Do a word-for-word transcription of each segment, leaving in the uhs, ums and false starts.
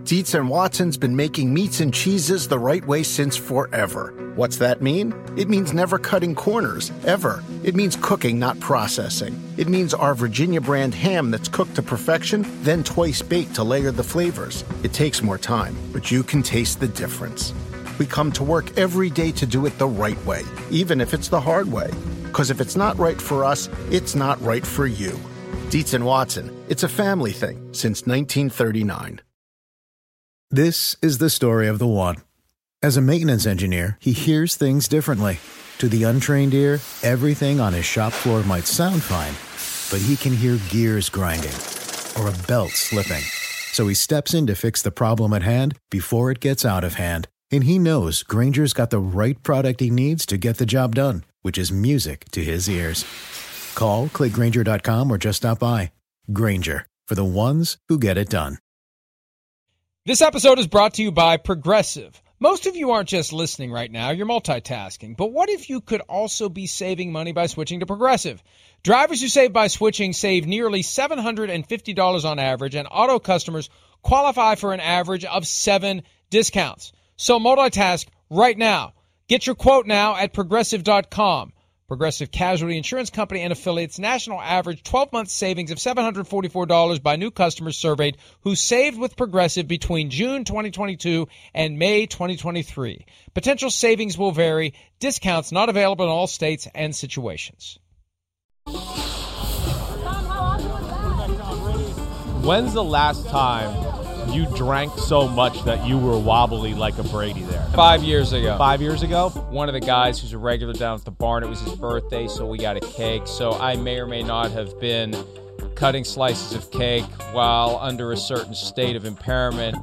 Dietz and Watson's been making meats and cheeses the right way since forever. What's that mean? It means never cutting corners, ever. It means cooking, not processing. It means our Virginia brand ham that's cooked to perfection, then twice baked to layer the flavors. It takes more time, but you can taste the difference. We come to work every day to do it the right way, even if it's the hard way. Because if it's not right for us, it's not right for you. Dietz and Watson, it's a family thing since nineteen thirty-nine. This is the story of the one. As a maintenance engineer, he hears things differently. To the untrained ear, everything on his shop floor might sound fine, but he can hear gears grinding or a belt slipping. So he steps in to fix the problem at hand before it gets out of hand. And he knows Grainger's got the right product he needs to get the job done, which is music to his ears. Call, click Grainger dot com, or just stop by. Grainger, for the ones who get it done. This episode is brought to you by Progressive. Most of you aren't just listening right now, you're multitasking. But what if you could also be saving money by switching to Progressive? Drivers who save by switching save nearly seven hundred fifty dollars on average, and auto customers qualify for an average of seven discounts. So multitask right now. Get your quote now at Progressive dot com. Progressive Casualty Insurance Company and affiliates, national average twelve-month savings of seven hundred forty-four dollars by new customers surveyed who saved with Progressive between June twenty twenty-two and May twenty twenty-three. Potential savings will vary. Discounts not available in all states and situations. When's the last time you drank so much that you were wobbly like a Brady there? Five years ago. Five years ago? One of the guys who's a regular down at the barn, it was his birthday, so we got a cake. So I may or may not have been cutting slices of cake while under a certain state of impairment.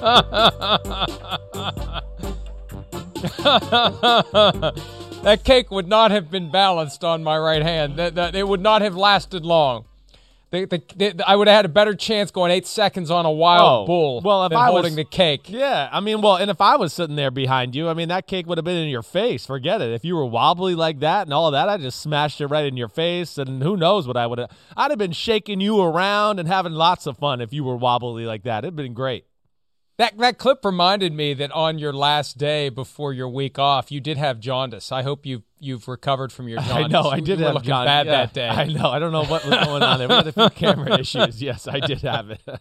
That cake would not have been balanced on my right hand. That, that it would not have lasted long. The, the, the, I would have had a better chance going eight seconds on a wild oh, bull well, if than I holding was, the cake. Yeah, I mean, well, and if I was sitting there behind you, I mean, that cake would have been in your face. Forget it. If you were wobbly like that and all of that, I just smashed it right in your face, and who knows what I would have. I'd have been shaking you around and having lots of fun if you were wobbly like that. It'd been great. That that clip reminded me that on your last day before your week off, you did have jaundice. I hope you've you've recovered from your jaundice. I know, I you, did you have looking jaundice. bad yeah, that day. I know. I don't know what was going on there. We had a few camera issues. Yes, I did have it.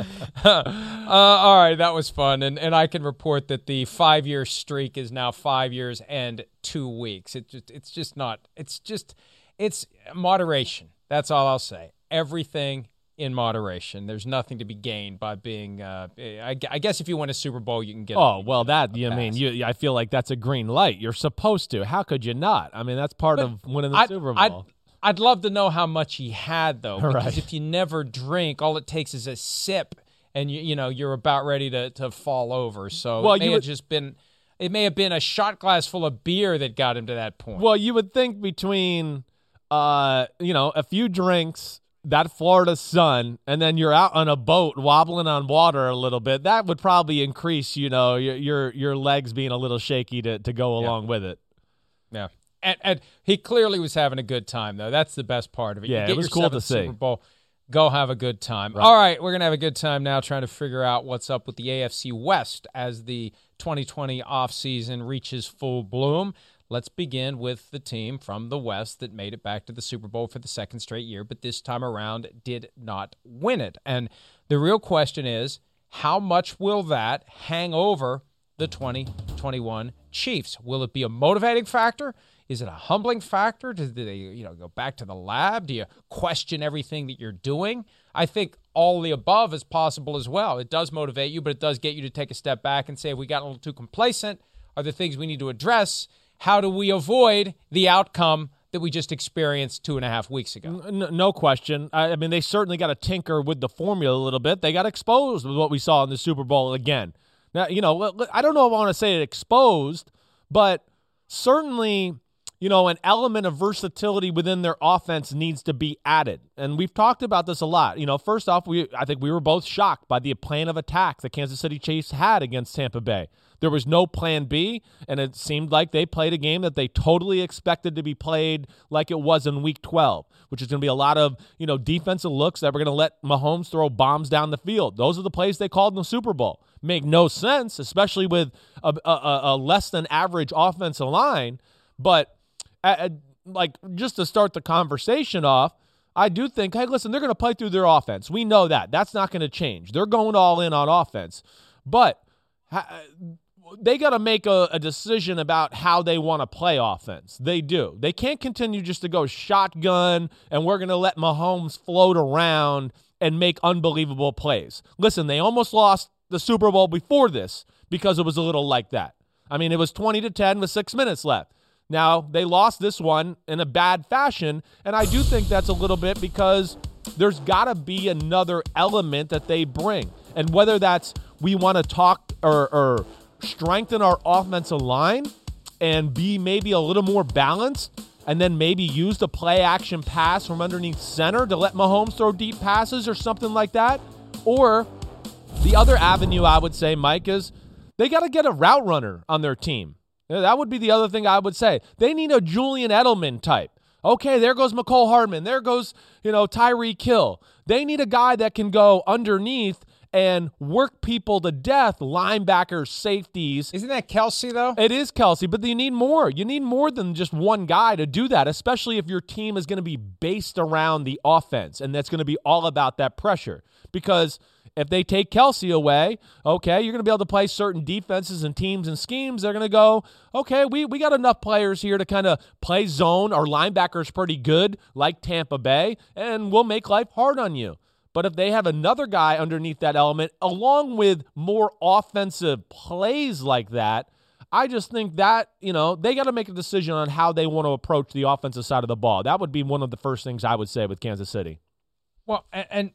uh, all right, that was fun, and and I can report that the five year streak is now five years and two weeks. It just it's just not. It's just it's moderation. That's all I'll say. Everything in moderation. There's nothing to be gained by being, uh, I, I guess if you win a Super Bowl, you can get Oh, a, well, that, a you pass. mean, you, I feel like that's a green light. You're supposed to. How could you not? I mean, that's part But of winning the I'd, Super Bowl. I'd, I'd love to know how much he had, though, because Right. if you never drink, all it takes is a sip, and you you know you're about ready to, to fall over. So Well, it may you have would- just been, it may have been a shot glass full of beer that got him to that point. Well, you would think between, uh, you know, a few drinks, that Florida sun, and then you're out on a boat wobbling on water a little bit, that would probably increase, you know, your your, your legs being a little shaky to, to go along Yeah. with it. Yeah. And, and he clearly was having a good time, though. That's the best part of it. Yeah, you get it was your cool to seventh see. Super Bowl, go have a good time. Right. All right, we're going to have a good time now trying to figure out what's up with the A F C West as the twenty twenty offseason reaches full bloom. Let's begin with the team from the West that made it back to the Super Bowl for the second straight year, but this time around did not win it. And the real question is, how much will that hang over the twenty twenty-one Chiefs? Will it be a motivating factor? Is it a humbling factor? Do they, you know, go back to the lab? Do you question everything that you're doing? I think all the above is possible as well. It does motivate you, but it does get you to take a step back and say, we got a little too complacent. Are there things we need to address? How do we avoid the outcome that we just experienced two and a half weeks ago? No, no question. I, I mean, they certainly got to tinker with the formula a little bit. They got exposed with what we saw in the Super Bowl again. Now, you know, I don't know if I want to say it exposed, but certainly you know, an element of versatility within their offense needs to be added. And we've talked about this a lot. You know, first off, we I think we were both shocked by the plan of attack the Kansas City Chiefs had against Tampa Bay. There was no plan B, and it seemed like they played a game that they totally expected to be played like it was in Week twelve, which is going to be a lot of, you know, defensive looks that were going to let Mahomes throw bombs down the field. Those are the plays they called in the Super Bowl. Make no sense, especially with a, a, a less than average offensive line, but Uh, like, just to start the conversation off, I do think, hey, listen, they're going to play through their offense. We know that. That's not going to change. They're going all in on offense. But ha- they got to make a, a decision about how they want to play offense. They do. They can't continue just to go shotgun and we're going to let Mahomes float around and make unbelievable plays. Listen, they almost lost the Super Bowl before this because it was a little like that. I mean, it was twenty to ten with six minutes left. Now, they lost this one in a bad fashion, and I do think that's a little bit because there's got to be another element that they bring. And whether that's we want to talk or, or strengthen our offensive line and be maybe a little more balanced and then maybe use the play-action pass from underneath center to let Mahomes throw deep passes or something like that. Or the other avenue I would say, Mike, is they got to get a route runner on their team. That would be the other thing I would say. They need a Julian Edelman type. Okay, there goes McCole Hardman. There goes, you know, Tyreek Hill. They need a guy that can go underneath and work people to death, linebackers, safeties. Isn't that Kelsey, though? It is Kelsey, but you need more. You need more than just one guy to do that, especially if your team is going to be based around the offense, and that's going to be all about that pressure. Because if they take Kelsey away, okay, you're going to be able to play certain defenses and teams and schemes. They're going to go, okay, we, we got enough players here to kind of play zone. Our linebacker's pretty good, like Tampa Bay, and we'll make life hard on you. But if they have another guy underneath that element, along with more offensive plays like that, I just think that, you know, they got to make a decision on how they want to approach the offensive side of the ball. That would be one of the first things I would say with Kansas City. Well, and, and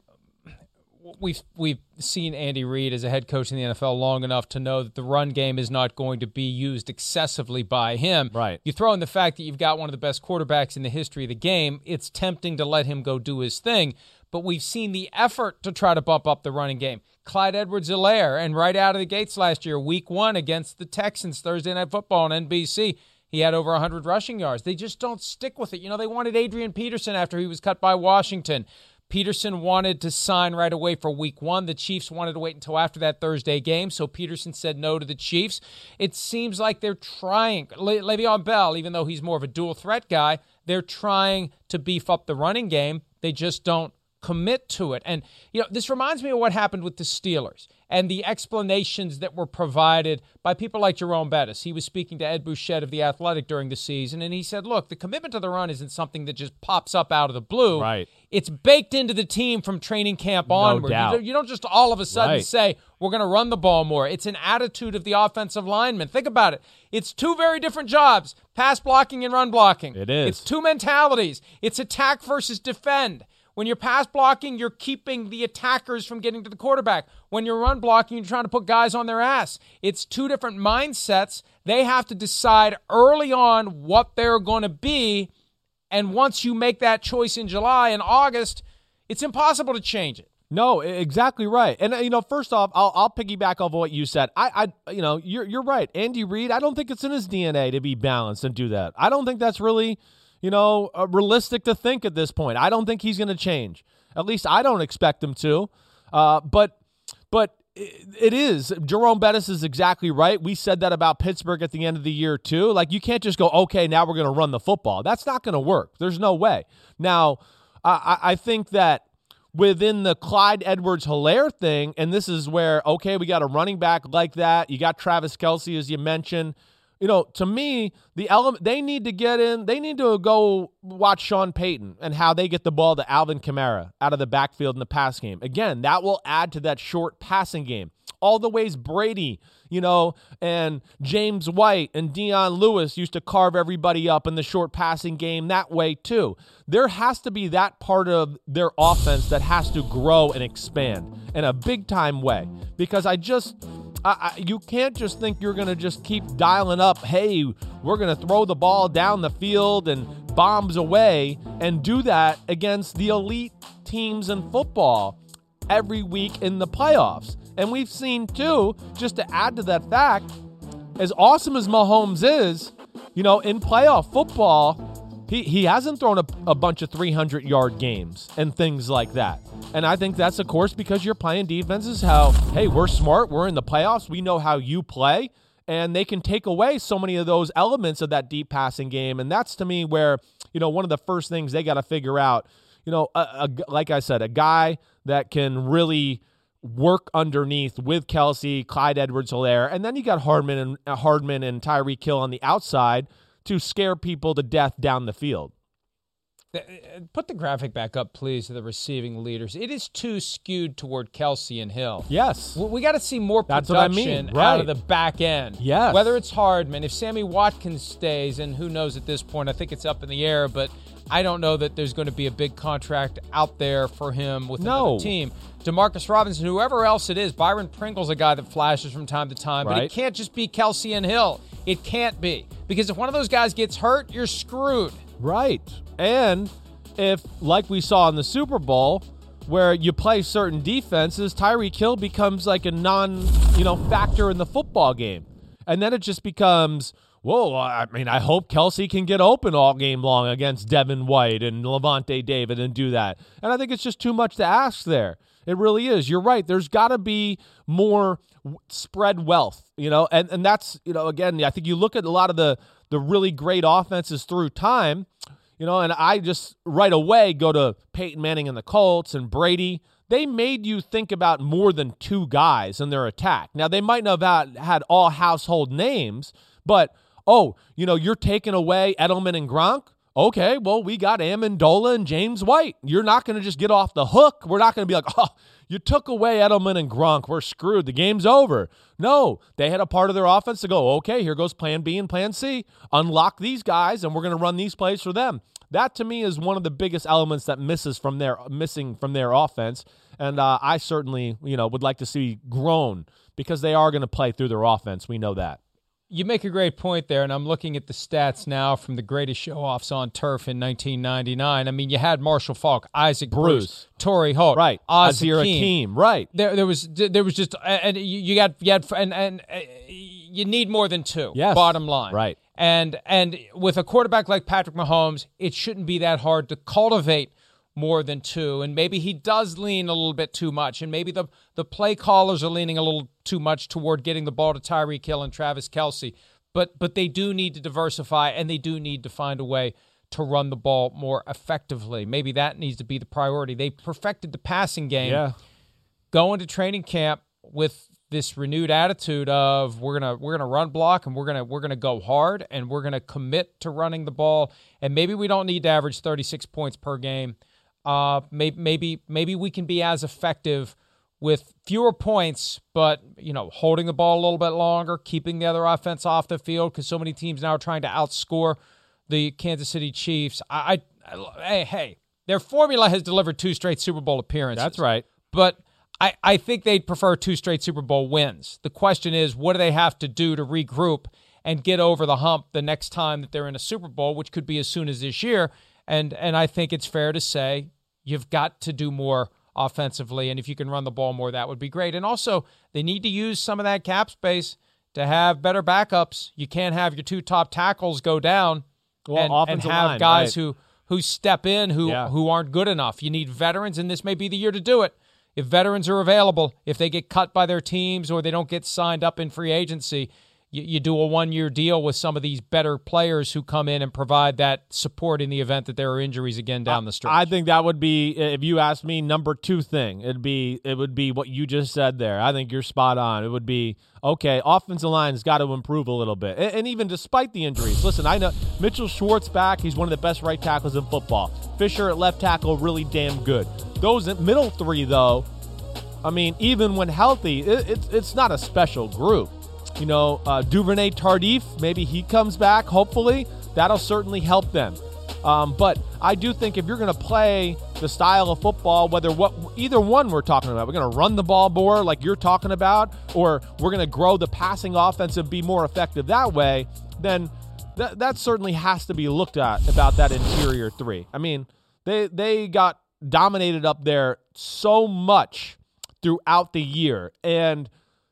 we've we've seen Andy Reid as a head coach in the N F L long enough to know that the run game is not going to be used excessively by him. Right. You throw in the fact that you've got one of the best quarterbacks in the history of the game, it's tempting to let him go do his thing. But we've seen the effort to try to bump up the running game. Clyde Edwards-Helaire, and right out of the gates last year, week one against the Texans, Thursday Night Football on N B C, he had over one hundred rushing yards. They just don't stick with it. You know, they wanted Adrian Peterson after he was cut by Washington. Peterson wanted to sign right away for week one. The Chiefs wanted to wait until after that Thursday game, so Peterson said no to the Chiefs. It seems like they're trying. Le- Le'Veon Bell, even though he's more of a dual threat guy, they're trying to beef up the running game. They just don't commit to it. And, you know, this reminds me of what happened with the Steelers and the explanations that were provided by people like Jerome Bettis. He was speaking to Ed Bouchette of The Athletic during the season, and he said, look, the commitment to the run isn't something that just pops up out of the blue. Right. It's baked into the team from training camp onward. doubt. You, don't, you don't just all of a sudden Right. say, we're going to run the ball more. It's an attitude of the offensive lineman. Think about it. It's two very different jobs, pass blocking and run blocking. It is. It's two mentalities. It's attack versus defend. When you're pass blocking, you're keeping the attackers from getting to the quarterback. When you're run blocking, you're trying to put guys on their ass. It's two different mindsets. They have to decide early on what they're going to be. And once you make that choice in July and August, it's impossible to change it. No, exactly right. And, you know, first off, I'll, I'll piggyback off of what you said. I, I, you know, you're, you're right. Andy Reid, I don't think it's in his D N A to be balanced and do that. I don't think that's really, you know, uh, realistic to think at this point. I don't think he's going to change. At least I don't expect him to. Uh, but but it, it is. Jerome Bettis is exactly right. We said that about Pittsburgh at the end of the year too. Like, you can't just go, okay, now we're going to run the football. That's not going to work. There's no way. Now, I, I think that within the Clyde Edwards-Helaire thing, and this is where, okay, we got a running back like that. You got Travis Kelce, as you mentioned. You know, to me, the element they need to get in, they need to go watch Sean Payton and how they get the ball to Alvin Kamara out of the backfield in the pass game. Again, that will add to that short passing game. All the ways Brady, you know, and James White and Deion Lewis used to carve everybody up in the short passing game that way too. There has to be that part of their offense that has to grow and expand in a big time way, because I just I, I, you can't just think you're going to just keep dialing up, hey, we're going to throw the ball down the field and bombs away and do that against the elite teams in football every week in the playoffs. And we've seen, too, just to add to that fact, as awesome as Mahomes is, you know, in playoff football, he, he hasn't thrown a, a bunch of three hundred yard games and things like that. And I think that's, of course, because you're playing defenses how, hey, we're smart, we're in the playoffs, we know how you play, and they can take away so many of those elements of that deep passing game. And that's, to me, where, you know, one of the first things they got to figure out, you know, a, a, like I said, a guy that can really work underneath with Kelce, Clyde Edwards-Helaire, and then you got Hardman and uh, Hardman and Tyreek Hill on the outside to scare people to death down the field. Put the graphic back up, please, of the receiving leaders. It is too skewed toward Kelce and Hill. Yes. We got to see more production That's what I mean. Right. out of the back end. Yes. Whether it's Hardman, if Sammy Watkins stays, and who knows at this point, I think it's up in the air, but I don't know that there's going to be a big contract out there for him with no. another team. Demarcus Robinson, whoever else it is, Byron Pringle's a guy that flashes from time to time, right. but it can't just be Kelce and Hill. It can't be. Because if one of those guys gets hurt, you're screwed. Right. And if, like we saw in the Super Bowl, where you play certain defenses, Tyreek Hill becomes like a non, you know, factor in the football game. And then it just becomes, whoa, I mean, I hope Kelce can get open all game long against Devin White and Levante David and do that. And I think it's just too much to ask there. It really is. You're right. There's got to be more spread wealth, you know, and, and that's, you know, again, I think you look at a lot of the, the really great offenses through time, you know, and I just right away go to Peyton Manning and the Colts and Brady. They made you think about more than two guys in their attack. Now, they might not have had, had all household names, but, oh, you know, you're taking away Edelman and Gronk. Okay, well, we got Amendola and James White. You're not going to just get off the hook. We're not going to be like, oh, you took away Edelman and Gronk. We're screwed. The game's over. No, they had a part of their offense to go, okay, here goes plan B and plan C. Unlock these guys, and we're going to run these plays for them. That, to me, is one of the biggest elements that misses from their missing from their offense. And uh, I certainly, you know, would like to see grown because they are going to play through their offense. We know that. You make a great point there, and I'm looking at the stats now from the greatest show-offs on turf in nineteen ninety-nine. I mean, you had Marshall Faulk, Isaac Bruce, Bruce Torrey Holt, right, Oz Azir Hakim, right. There, there was, there was just, and you got, you had, and and uh, you need more than two. Yes. Bottom line, right. And and with a quarterback like Patrick Mahomes, it shouldn't be that hard to cultivate more than two, and maybe he does lean a little bit too much, and maybe the, the play callers are leaning a little too much toward getting the ball to Tyreek Hill and Travis Kelce, but but they do need to diversify, and they do need to find a way to run the ball more effectively. Maybe that needs to be the priority. They perfected the passing game. Yeah. Go into training camp with this renewed attitude of we're gonna we're gonna run block and we're gonna we're gonna go hard and we're gonna commit to running the ball, and maybe we don't need to average thirty-six points per game. Uh, maybe, maybe, maybe we can be as effective with fewer points, but, you know, holding the ball a little bit longer, keeping the other offense off the field, because so many teams now are trying to outscore the Kansas City Chiefs. I, I, I hey, hey, their formula has delivered two straight Super Bowl appearances. That's right. But I, I think they'd prefer two straight Super Bowl wins. The question is, what do they have to do to regroup and get over the hump the next time that they're in a Super Bowl, which could be as soon as this year? And and I think it's fair to say you've got to do more offensively, and if you can run the ball more, that would be great. And also, they need to use some of that cap space to have better backups. You can't have your two top tackles go down well, and, and have line, guys right. who, who step in who, yeah. who aren't good enough. You need veterans, and this may be the year to do it. If veterans are available, if they get cut by their teams or they don't get signed up in free agency, you, you do a one-year deal with some of these better players who come in and provide that support in the event that there are injuries again down the stretch. I think that would be, if you ask me, number two thing. It'd be it would be what you just said there. I think you're spot on. It would be, okay, offensive line's got to improve a little bit. And, and even despite the injuries, listen, I know Mitchell Schwartz back. He's one of the best right tackles in football. Fisher at left tackle, really damn good. Those middle three, though, I mean, even when healthy, it, it, it's not a special group. You know, uh, Duvernay Tardif, maybe he comes back, hopefully. That'll certainly help them. Um, but I do think if you're going to play the style of football, whether what either one we're talking about, we're going to run the ball more like you're talking about, or we're going to grow the passing offense and be more effective that way, then th- that certainly has to be looked at about that interior three. I mean, they they got dominated up there so much throughout the year, and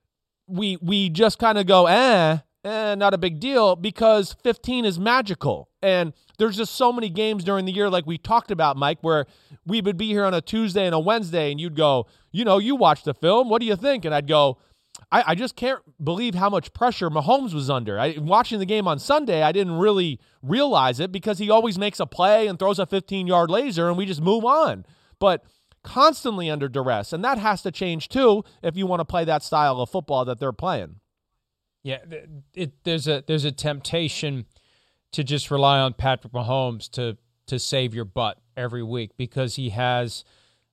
we we just kind of go, eh, eh, not a big deal, because fifteen is magical. And there's just so many games during the year, like we talked about, Mike, where we would be here on a Tuesday and a Wednesday, and you'd go, you know, you watched the film, what do you think? And I'd go, I, I just can't believe how much pressure Mahomes was under. I, watching the game on Sunday, I didn't really realize it because he always makes a play and throws a fifteen-yard laser, and we just move on. But constantly under duress, and that has to change too if you want to play that style of football that they're playing. Yeah, it, there's a there's a temptation to just rely on Patrick Mahomes to to save your butt every week, because he has,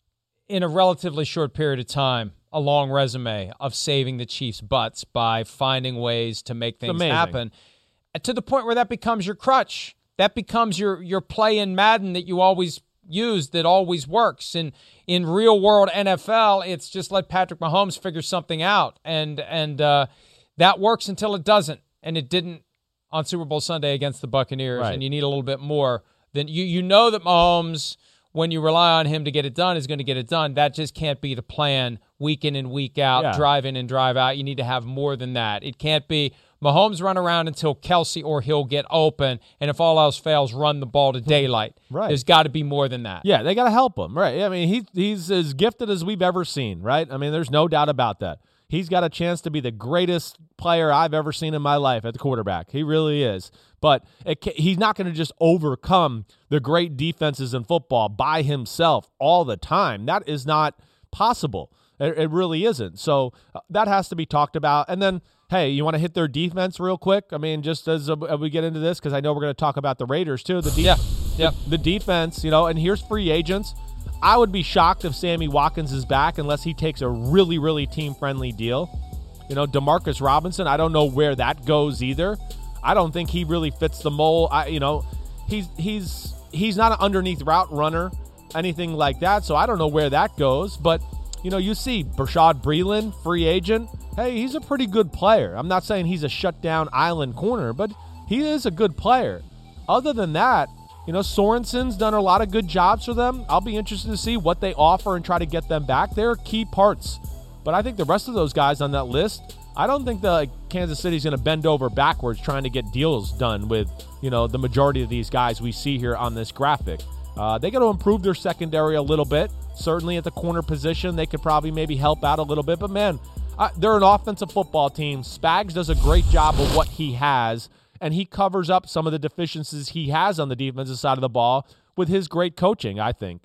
in a relatively short period of time, a long resume of saving the Chiefs' butts by finding ways to make things happen, to the point where that becomes your crutch. That becomes your your play in Madden that you always use, that always works. And in real world N F L, it's just let Patrick Mahomes figure something out, and and uh, that works until it doesn't, and it didn't on Super Bowl Sunday against the Buccaneers. Right. And you need a little bit more than you you know that Mahomes, when you rely on him to get it done, is going to get it done. That just can't be the plan week in and week out, yeah. drive in and drive out. You need to have more than that. It can't be Mahomes run around until Kelsey or he'll get open, and if all else fails, run the ball to daylight. Right. There's got to be more than that. Yeah, they got to help him. Right. I mean, he he's as gifted as we've ever seen, right? I mean, there's no doubt about that. He's got a chance to be the greatest player I've ever seen in my life at the quarterback. He really is. But it, he's not going to just overcome the great defenses in football by himself all the time. That is not possible. It, it really isn't. So uh, that has to be talked about. And then, hey, you want to hit their defense real quick? I mean, just as, uh, as we get into this, because I know we're going to talk about the Raiders too. The de- yeah, yeah. The, the defense, you know, and here's free agents. I would be shocked if Sammy Watkins is back unless he takes a really, really team-friendly deal. You know, Demarcus Robinson, I don't know where that goes either. I don't think he really fits the mold. I, you know, he's he's he's not an underneath route runner, anything like that, so I don't know where that goes. But, you know, you see Bashaud Breeland, free agent. Hey, he's a pretty good player. I'm not saying he's a shutdown island corner, but he is a good player. Other than that, you know, Sorensen's done a lot of good jobs for them. I'll be interested to see what they offer and try to get them back. They're key parts. But I think the rest of those guys on that list, I don't think the Kansas City's going to bend over backwards trying to get deals done with, you know, the majority of these guys we see here on this graphic. Uh, they got to improve their secondary a little bit. Certainly at the corner position, they could probably maybe help out a little bit. But, man, uh, they're an offensive football team. Spags does a great job of what he has, and he covers up some of the deficiencies he has on the defensive side of the ball with his great coaching, I think.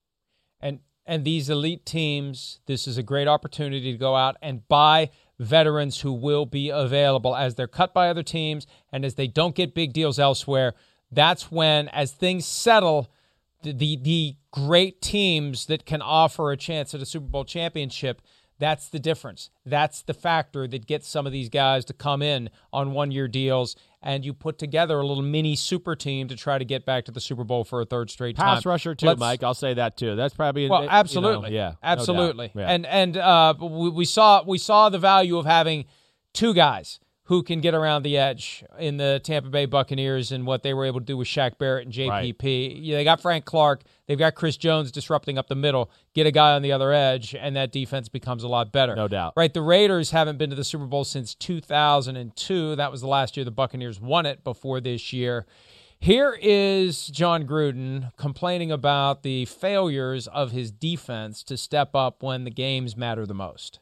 And and these elite teams, this is a great opportunity to go out and buy veterans who will be available as they're cut by other teams and as they don't get big deals elsewhere. That's when, as things settle, the the, the great teams that can offer a chance at a Super Bowl championship, that's the difference. That's the factor that gets some of these guys to come in on one-year deals, and you put together a little mini super team to try to get back to the Super Bowl for a third straight time. Pass rusher too, Let's, Mike. I'll say that too. That's probably well, absolutely, you know, yeah, absolutely. No doubt. Yeah. And and uh, we, we saw we saw the value of having two guys who can get around the edge in the Tampa Bay Buccaneers and what they were able to do with Shaq Barrett and J P P. Right. Yeah, they got Frank Clark. They've got Chris Jones disrupting up the middle. Get a guy on the other edge, and that defense becomes a lot better. No doubt. Right, the Raiders haven't been to the Super Bowl since two thousand two. That was the last year the Buccaneers won it before this year. Here is John Gruden complaining about the failures of his defense to step up when the games matter the most.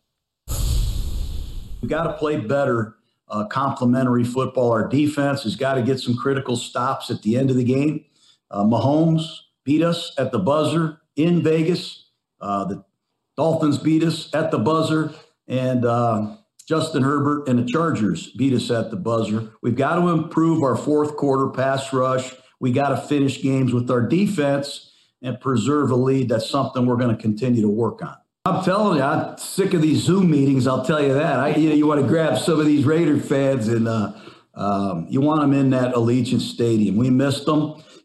We've got to play better. Uh, complementary football. Our defense has got to get some critical stops at the end of the game. Uh, Mahomes beat us at the buzzer in Vegas. Uh, the Dolphins beat us at the buzzer. And uh, Justin Herbert and the Chargers beat us at the buzzer. We've got to improve our fourth quarter pass rush. We got to finish games with our defense and preserve a lead. That's something we're going to continue to work on. I'm telling you, I'm sick of these Zoom meetings. I'll tell you that. I, you know, you want to grab some of these Raider fans and uh, um, you want them in that Allegiant Stadium. We missed them.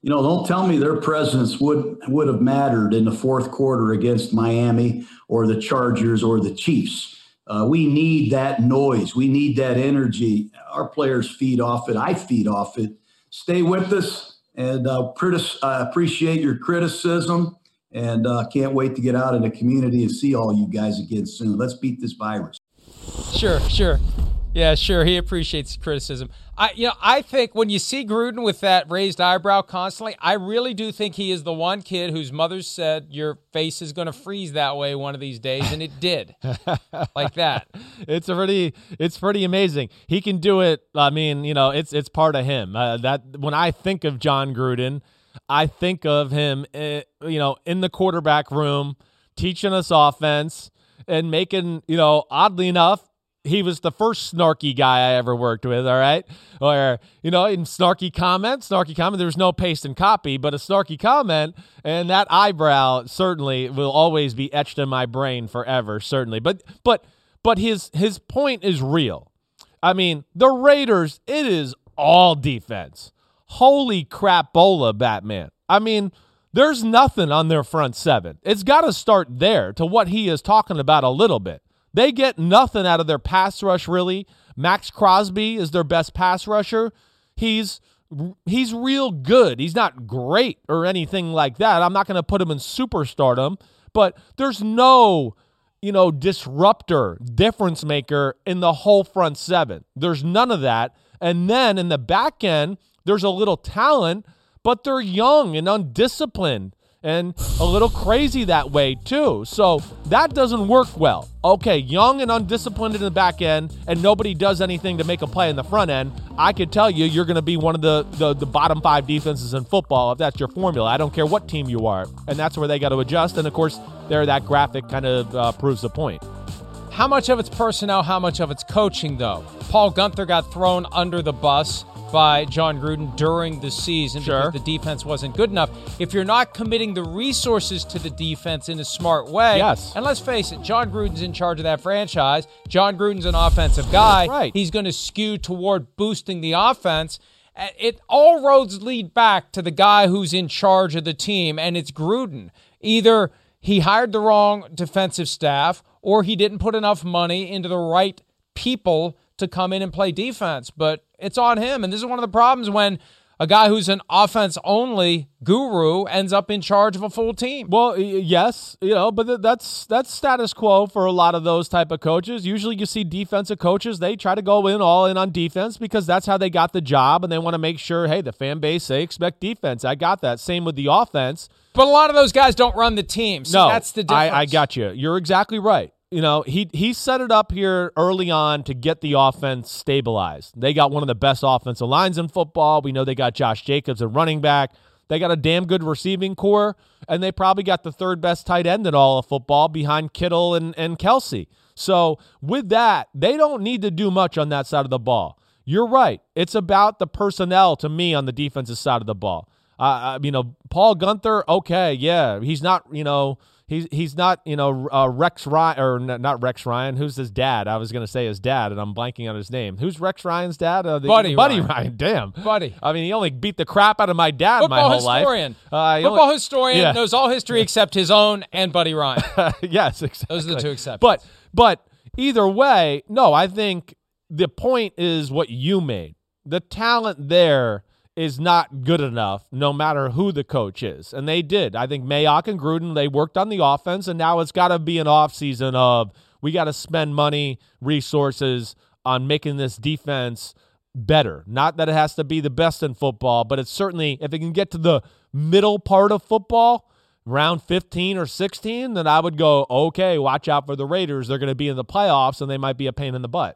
you know, don't tell me their presence would would have mattered in the fourth quarter against Miami or the Chargers or the Chiefs. Uh, we need that noise. We need that energy. Our players feed off it. I feed off it. Stay with us, and uh, critis- uh, appreciate your criticism, and uh, can't wait to get out in the community and see all you guys again soon. Let's beat this virus. Sure, sure. Yeah, sure. He appreciates criticism. I, you know, I think when you see Gruden with that raised eyebrow constantly, I really do think he is the one kid whose mother said your face is going to freeze that way one of these days, and it did, like that. It's pretty, it's pretty amazing. He can do it. I mean, you know, it's it's part of him. Uh, that when I think of John Gruden, I think of him, uh, you know, in the quarterback room, teaching us offense and making, you know, oddly enough, he was the first snarky guy I ever worked with, all right? Or, you know, in snarky comments, snarky comment, there was no paste and copy, but a snarky comment, and that eyebrow certainly will always be etched in my brain forever, certainly. But but but his his point is real. I mean, the Raiders, it is all defense. Holy crapola, Batman. I mean, there's nothing on their front seven. It's got to start there to what he is talking about a little bit. They get nothing out of their pass rush, really. Max Crosby is their best pass rusher. He's he's real good. He's not great or anything like that. I'm not going to put him in superstardom, but there's no, you know, disruptor, difference maker in the whole front seven. There's none of that. And then in the back end, there's a little talent, but they're young and undisciplined and a little crazy that way too. So that doesn't work well. Okay, young and undisciplined in the back end, and nobody does anything to make a play in the front end. I could tell you you're going to be one of the, the, the bottom five defenses in football if that's your formula. I don't care what team you are. And that's where they got to adjust. And, of course, there that graphic kind of uh, proves the point. How much of it's personnel, how much of it's coaching, though? Paul Guenther got thrown under the bus by John Gruden during the season Sure. because the defense wasn't good enough. If you're not committing the resources to the defense in a smart way, yes. And let's face it, John Gruden's in charge of that franchise. John Gruden's an offensive guy. Right. He's going to skew toward boosting the offense. It all roads lead back to the guy who's in charge of the team, and it's Gruden. Either he hired the wrong defensive staff or he didn't put enough money into the right people to come in and play defense, but it's on him. And this is one of the problems when a guy who's an offense-only guru ends up in charge of a full team. Well, yes, you know, but that's that's status quo for a lot of those type of coaches. Usually you see defensive coaches, they try to go in all in on defense because that's how they got the job, and they want to make sure, hey, the fan base, they expect defense. I got that. Same with the offense. But a lot of those guys don't run the team, so no, that's the difference. I, I got you. You're exactly right. You know, he he set it up here early on to get the offense stabilized. They got one of the best offensive lines in football. We know they got Josh Jacobs at running back. They got a damn good receiving core, and they probably got the third best tight end in all of football behind Kittle and, and Kelsey. So with that, they don't need to do much on that side of the ball. You're right. It's about the personnel to me on the defensive side of the ball. Uh, you know, Paul Guenther, okay, yeah, he's not, you know, He's he's not, you know, uh, Rex Ryan, or n- not Rex Ryan. Who's his dad? I was going to say his dad, and I'm blanking on his name. Who's Rex Ryan's dad? Uh, the, Buddy Buddy Ryan. Ryan. Damn. Buddy. I mean, he only beat the crap out of my dad Football my whole historian. life. Uh, he Football only- historian Yeah. knows all history except his own and Buddy Ryan. Yes, exactly. Those are the two exceptions. But but either way, no, I think the point is what you made. The talent there is not good enough no matter who the coach is. And they did. I think Mayock and Gruden, they worked on the offense, and now it's got to be an offseason of we got to spend money, resources on making this defense better. Not that it has to be the best in football, but it's certainly, if it can get to the middle part of football, round fifteen or sixteen, then I would go, okay, watch out for the Raiders. They're going to be in the playoffs, and they might be a pain in the butt.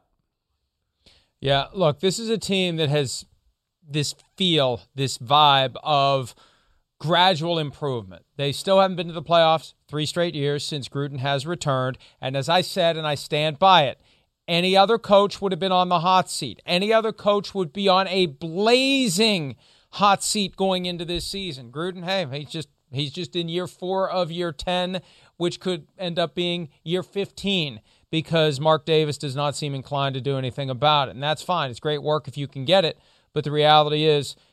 Yeah, look, this is a team that has this feel, this vibe of gradual improvement. They still haven't been to the playoffs three straight years since Gruden has returned. And as I said, and I stand by it, any other coach would have been on the hot seat. Any other coach would be on a blazing hot seat going into this season. Gruden, hey, he's just he's just in year four of year ten, which could end up being year fifteen because Mark Davis does not seem inclined to do anything about it. And that's fine. It's great work if you can get it. But the reality is,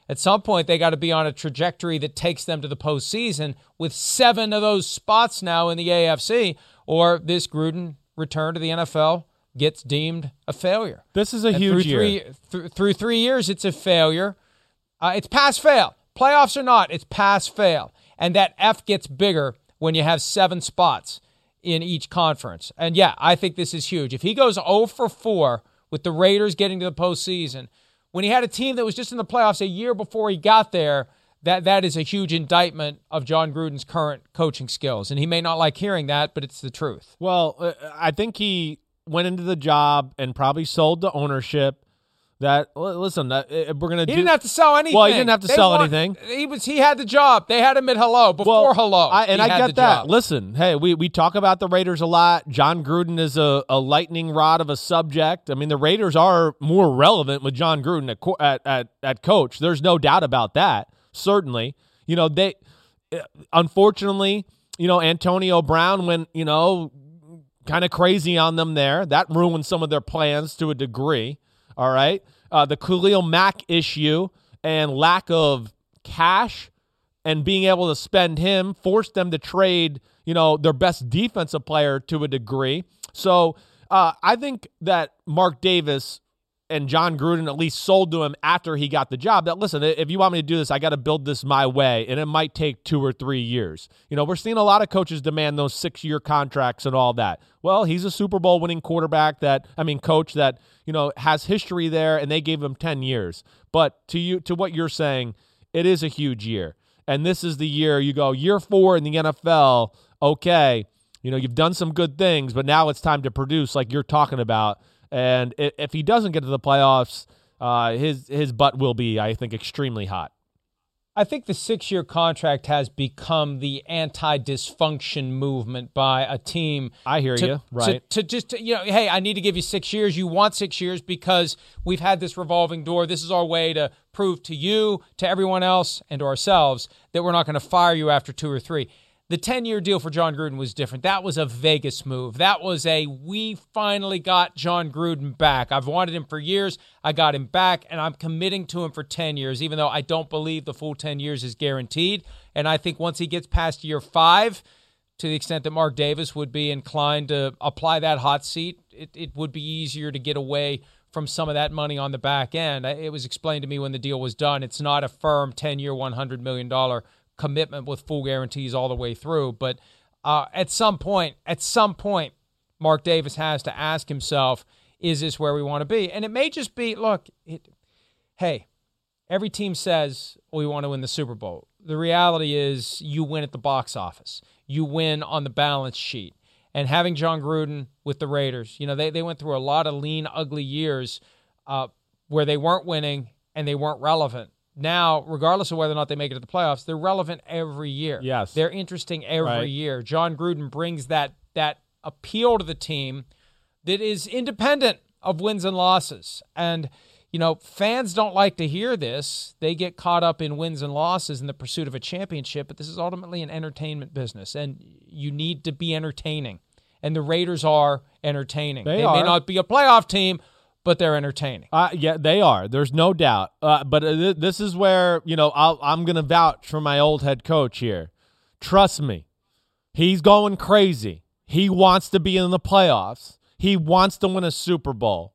At some point, they got to be on a trajectory that takes them to the postseason with seven of those spots now in the A F C, or this Gruden return to the N F L gets deemed a failure. This is a and huge through year. Three, th- through three years, it's a failure. Uh, it's pass-fail. Playoffs or not, it's pass-fail. And that F gets bigger when you have seven spots in each conference. And, yeah, I think this is huge. If he goes oh for four with the Raiders getting to the postseason, when he had a team that was just in the playoffs a year before he got there, that that is a huge indictment of John Gruden's current coaching skills. And he may not like hearing that, but it's the truth. Well, uh, I think he went into the job and probably sold the ownership that, l- listen, uh, we're going to He do. didn't have to sell anything. Well, he didn't have to They sell won- anything. He was he had the job. They had him at hello before Well, hello. I, and he I had get the that. job. Listen, hey, we, we talk about the Raiders a lot. John Gruden is a, a lightning rod of a subject. I mean, the Raiders are more relevant with John Gruden at, co- at, at, at coach. There's no doubt about that, certainly. You know, they, unfortunately, you know, Antonio Brown went, you know, kind of crazy on them there. That ruined some of their plans to a degree, all right? Uh, the Khalil Mack issue and lack of cash and being able to spend him forced them to trade, you know, their best defensive player to a degree. So uh, I think that Mark Davis and John Gruden at least sold to him after he got the job that, listen, if you want me to do this, I got to build this my way, and it might take two or three years. You know, we're seeing a lot of coaches demand those six-year contracts and all that. Well, he's a Super Bowl winning quarterback that, I mean, coach that, you know, has history there, and they gave him ten years. But to you, to what you're saying, it is a huge year. And this is the year you go, year four in the N F L, okay, you know, you've done some good things, but now it's time to produce like you're talking about. And if he doesn't get to the playoffs, uh, his his butt will be, I think, extremely hot. I think the six-year contract has become the anti-dysfunction movement by a team. I hear to, you, right. To, to just, to, you know, hey, I need to give you six years. You want six years because we've had this revolving door. This is our way to prove to you, to everyone else, and to ourselves that we're not going to fire you after two or three. The ten-year deal for John Gruden was different. That was a Vegas move. That was a, we finally got John Gruden back. I've wanted him for years. I got him back, and I'm committing to him for ten years, even though I don't believe the full ten years is guaranteed. And I think once he gets past year five, to the extent that Mark Davis would be inclined to apply that hot seat, it, it would be easier to get away from some of that money on the back end. It was explained to me when the deal was done. It's not a firm ten-year, one hundred million dollars commitment with full guarantees all the way through. But uh, at some point, at some point, Mark Davis has to ask himself, is this where we want to be? And it may just be, look, it, hey, every team says we want to win the Super Bowl. The reality is you win at the box office. You win on the balance sheet. And having John Gruden with the Raiders, you know, they, they went through a lot of lean, ugly years uh, where they weren't winning and they weren't relevant. Now, regardless of whether or not they make it to the playoffs, they're relevant every year. Yes. They're interesting every Right. year. John Gruden brings that that appeal to the team that is independent of wins and losses. And, you know, fans don't like to hear this. They get caught up in wins and losses in the pursuit of a championship, but this is ultimately an entertainment business, and you need to be entertaining. And the Raiders are entertaining. They They, are. may not be a playoff team, but they're entertaining. Uh, yeah, they are. There's no doubt. Uh, but uh, th- this is where, you know, I'll, I'm going to vouch for my old head coach here. Trust me, he's going crazy. He wants to be in the playoffs. He wants to win a Super Bowl.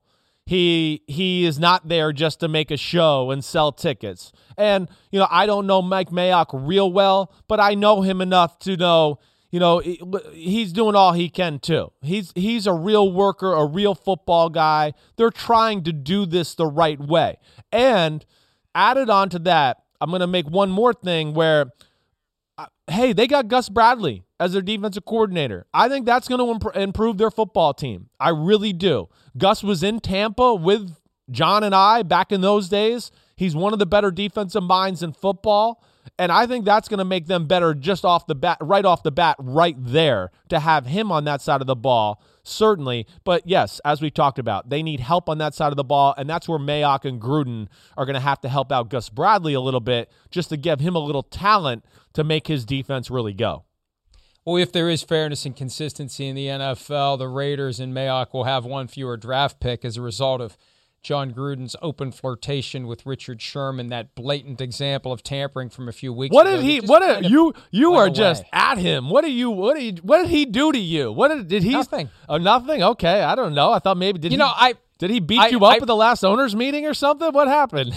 He he is not there just to make a show and sell tickets. And, you know, I don't know Mike Mayock real well, but I know him enough to know, you know, he's doing all he can too. He's he's a real worker, a real football guy. They're trying to do this the right way. And added on to that, I'm going to make one more thing where, uh, hey, they got Gus Bradley as their defensive coordinator. I think that's going to imp- improve their football team. I really do. Gus was in Tampa with John and I back in those days. He's one of the better defensive minds in football. And I think that's going to make them better just off the bat, right off the bat, right there, to have him on that side of the ball, certainly. But yes, as we talked about, they need help on that side of the ball, and that's where Mayock and Gruden are going to have to help out Gus Bradley a little bit just to give him a little talent to make his defense really go. Well, if there is fairness and consistency in the N F L, the Raiders and Mayock will have one fewer draft pick as a result of John Gruden's open flirtation with Richard Sherman, that blatant example of tampering from a few weeks what ago. Did he, Just what kind did of you you went are away. just at him. What do you what did what did he do to you? What did, did he Nothing. Oh, nothing. Okay, I don't know. I thought maybe did You he, know, I did he beat I, you up I, at the last owners meeting or something? What happened?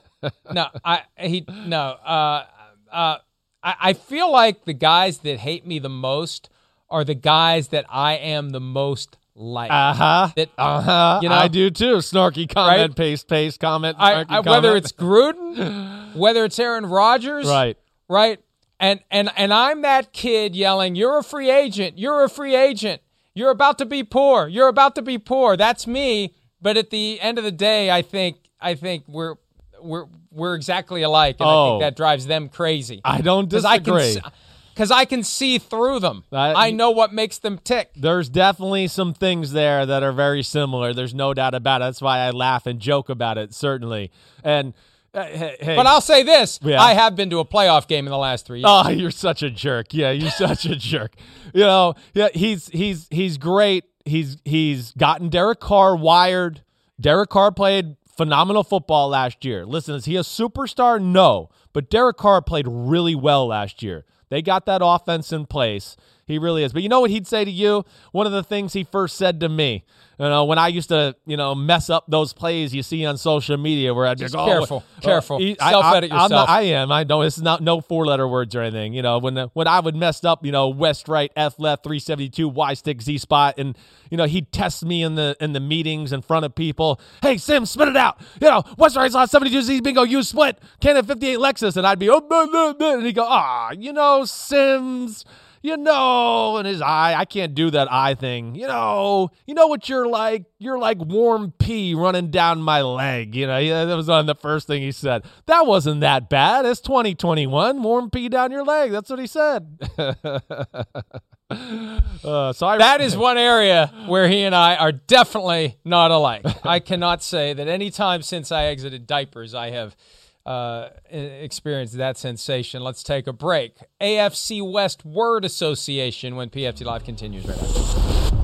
no, I he no. Uh, uh, I, I feel like the guys that hate me the most are the guys that I am the most like. Uh huh. That Uh huh. you know, I do too. Snarky comment, Right? paste, paste, comment. I, Snarky I, whether comment. it's Gruden, whether it's Aaron Rodgers, right, right, and and and I'm that kid yelling, "You're a free agent! You're a free agent! You're about to be poor! You're about to be poor!" That's me. But at the end of the day, I think I think we're we're we're exactly alike, and I Oh. think that drives them crazy. I don't Because I can, disagree. because I can see through them. I- I know what makes them tick. There's definitely some things there that are very similar. There's no doubt about it. That's why I laugh and joke about it, certainly. And uh, hey, hey. But I'll say this: Yeah. I have been to a playoff game in the last three years. Oh, you're such a jerk. Yeah, you're such a jerk. You know, yeah, he's he's he's great. He's he's gotten Derek Carr wired. Derek Carr played phenomenal football last year. Listen, is he a superstar? No. But Derek Carr played really well last year. They got that offense in place. He really is. But you know what he'd say to you? One of the things he first said to me, you know, when I used to, you know, mess up those plays you see on social media where I'd just Just go, careful, oh, careful. he- I- Self-edit I, I'm not- yourself. I am. I know it's not no four letter words or anything. You know, when when I would mess up, you know, west right, F left, three seventy-two, Y stick, Z spot, and you know he'd test me in the in the meetings in front of people. Hey Sim, spit it out. You know, west right slot, seventy-two Z bingo, you split, Canon fifty-eight Lexus, and I'd be oh, blah, blah, blah, and he'd go, ah, you know, Sims. You know, in his eye, I can't do that eye thing. You know, you know what you're like? You're like warm pee running down my leg. You know, yeah, that was on the first thing he said. That wasn't that bad. It's twenty twenty-one. Warm pee down your leg. That's what he said. uh, so I, That is one area where he and I are definitely not alike. I cannot say that any time since I exited diapers, I have uh, experienced that sensation. Let's take a break. A F C West Word Association when P F T Live continues right after.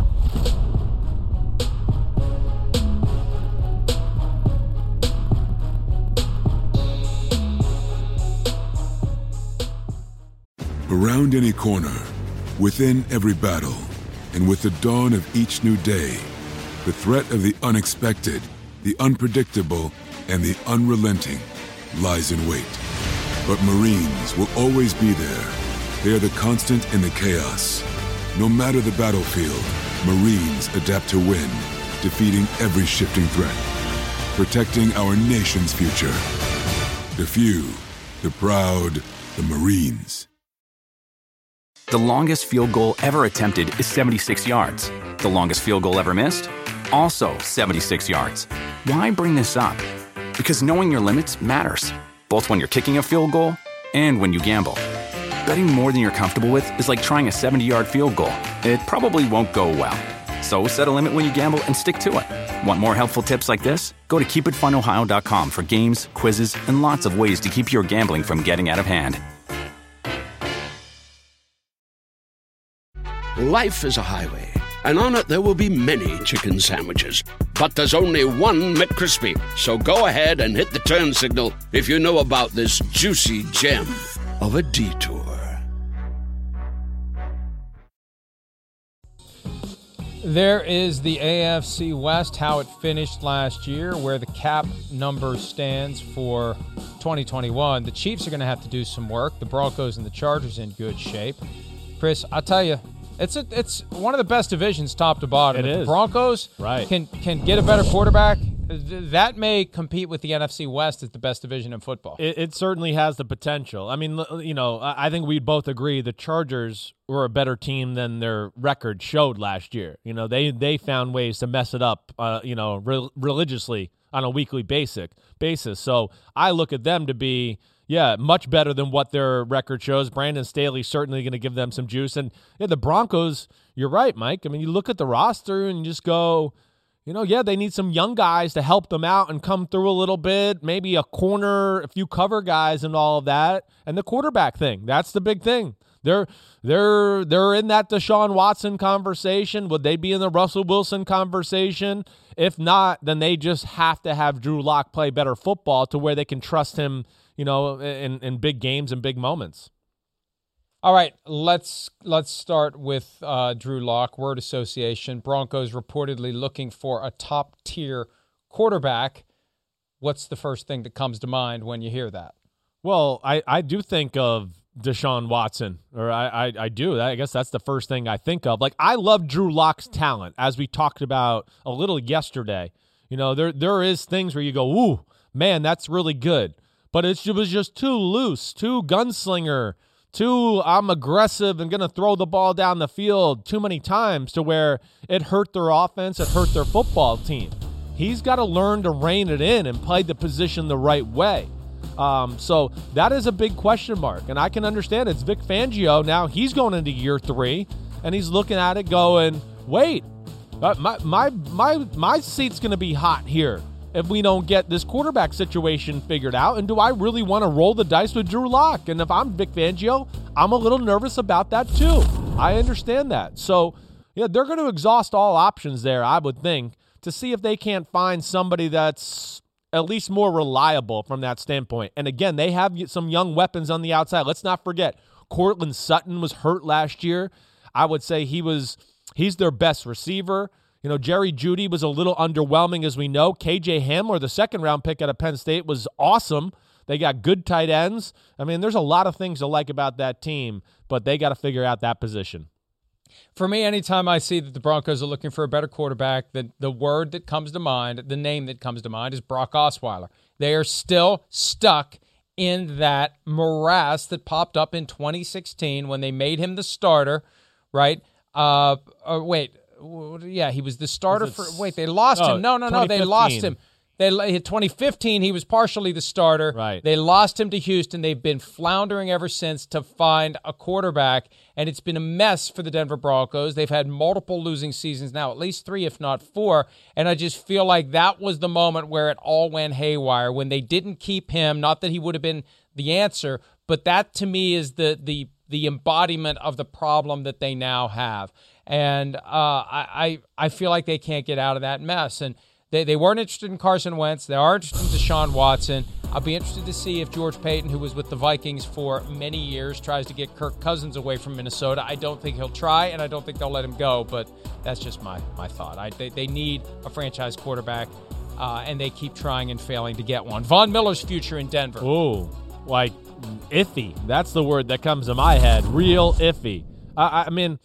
Around any corner, within every battle, and with the dawn of each new day, the threat of the unexpected, the unpredictable, and the unrelenting lies in wait. But Marines will always be there. They are the constant in the chaos. No matter the battlefield, Marines adapt to win, defeating every shifting threat, protecting our nation's future. The few, the proud, the Marines. The longest field goal ever attempted is seventy-six yards. The longest field goal ever missed? Also seventy-six yards. Why bring this up? Because knowing your limits matters, both when you're kicking a field goal and when you gamble. Betting more than you're comfortable with is like trying a seventy-yard field goal. It probably won't go well. So set a limit when you gamble and stick to it. Want more helpful tips like this? Go to keep it fun ohio dot com for games, quizzes, and lots of ways to keep your gambling from getting out of hand. Life is a highway, and on it there will be many chicken sandwiches. But there's only one McCrispy. So go ahead and hit the turn signal if you know about this juicy gem of a detour. There is the A F C West, how it finished last year, where the cap number stands for twenty twenty-one. The Chiefs are going to have to do some work. The Broncos and the Chargers in good shape. Chris, I'll tell you, it's a, it's one of the best divisions top to bottom. It if is. The Broncos Right. can can get a better quarterback, th- that may compete with the N F C West as the best division in football. It, it certainly has the potential. I mean, l- you know, I I think we'd both agree the Chargers were a better team than their record showed last year. You know, they they found ways to mess it up, uh, you know, re- religiously on a weekly basic basis. So I look at them to be, yeah, much better than what their record shows. Brandon Staley's certainly going to give them some juice. And yeah, the Broncos, you're right, Mike. I mean, you look at the roster and you just go, you know, yeah, they need some young guys to help them out and come through a little bit, maybe a corner, a few cover guys and all of that. And the quarterback thing, that's the big thing. They're they're they're in that Deshaun Watson conversation. Would they be in the Russell Wilson conversation? If not, then they just have to have Drew Lock play better football to where they can trust him, you know, in, in big games and big moments. All right, let's let's start with uh, Drew Lock, word association. Broncos reportedly looking for a top-tier quarterback. What's the first thing that comes to mind when you hear that? Well, I, I do think of Deshaun Watson, or I, I, I do. I guess that's the first thing I think of. Like, I love Drew Lock's talent, as we talked about a little yesterday. You know, there there is things where you go, ooh, man, that's really good. But it's, it was just too loose, too gunslinger, too I'm aggressive and going to throw the ball down the field too many times to where it hurt their offense, it hurt their football team. He's got to learn to rein it in and play the position the right way. Um, so that is a big question mark, and I can understand it's Vic Fangio. Now he's going into year three, and he's looking at it going, wait, uh, my my my my seat's going to be hot here if we don't get this quarterback situation figured out. And do I really want to roll the dice with Drew Lock? And if I'm Vic Fangio, I'm a little nervous about that too. I understand that. So yeah, they're going to exhaust all options there, I would think, to see if they can't find somebody that's at least more reliable from that standpoint. And again, they have some young weapons on the outside. Let's not forget, Courtland Sutton was hurt last year. I would say he was he's their best receiver. You know, Jerry Jeudy was a little underwhelming, as we know. K J Hamler, the second-round pick out of Penn State, was awesome. They got good tight ends. I mean, there's a lot of things to like about that team, but they got to figure out that position. For me, anytime I see that the Broncos are looking for a better quarterback, the, the word that comes to mind, the name that comes to mind is Brock Osweiler. They are still stuck in that morass that popped up in twenty sixteen when they made him the starter, right? Uh, or wait, yeah, he was the starter was for. Wait, they lost oh, him. No, no, no, they lost him. They in twenty fifteen, he was partially the starter. Right. They lost him to Houston. They've been floundering ever since to find a quarterback, and it's been a mess for the Denver Broncos. They've had multiple losing seasons now, at least three, if not four, and I just feel like that was the moment where it all went haywire, when they didn't keep him. Not that he would have been the answer, but that to me is the the the embodiment of the problem that they now have. And uh, I, I I feel like they can't get out of that mess. And They they weren't interested in Carson Wentz. They are interested in Deshaun Watson. I'll be interested to see if George Payton, who was with the Vikings for many years, tries to get Kirk Cousins away from Minnesota. I don't think he'll try, and I don't think they'll let him go, but that's just my, my thought. I, they, they need a franchise quarterback, uh, and they keep trying and failing to get one. Von Miller's future in Denver. Ooh, like iffy. That's the word that comes to my head. Real iffy. I, I mean...